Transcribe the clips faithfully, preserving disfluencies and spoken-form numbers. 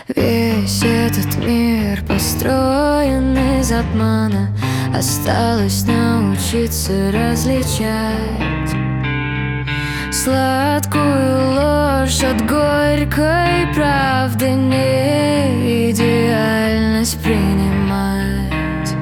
Весь этот мир построен из обмана. Осталось научиться различать сладкую ложь от горькой правды, не идеальность принимать.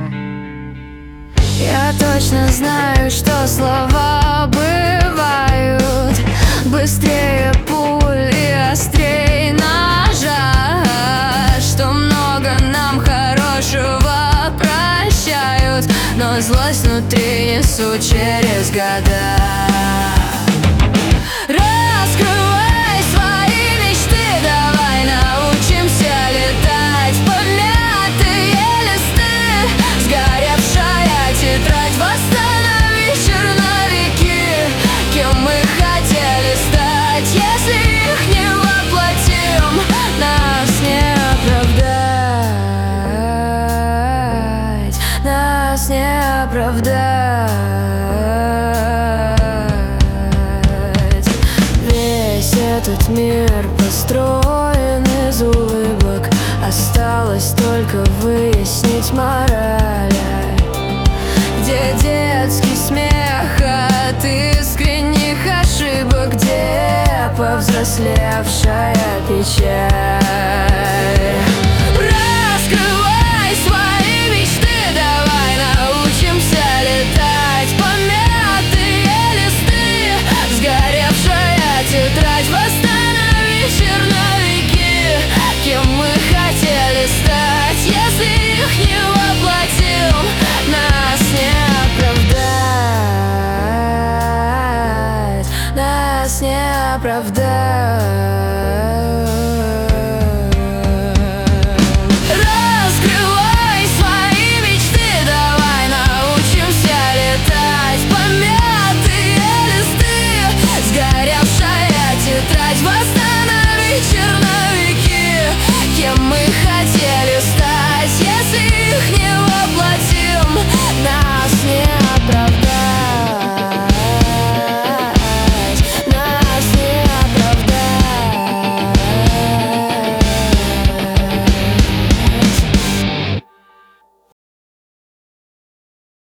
Я точно знаю, что слова бывают быстрее пуль и острее ножа, что много нам хорошего прощают, но злость внутри несу через года. Раскрывай свои мечты, давай научимся летать. Помятые листы, сгоревшая тетрадь, восстанови черновики, кем мы хотели стать. Если их не воплотим, нас не оправдать, нас не оправдать. Этот мир построен из улыбок, осталось только выяснить мораль, где детский смех от искренних ошибок, где повзрослевшая печаль.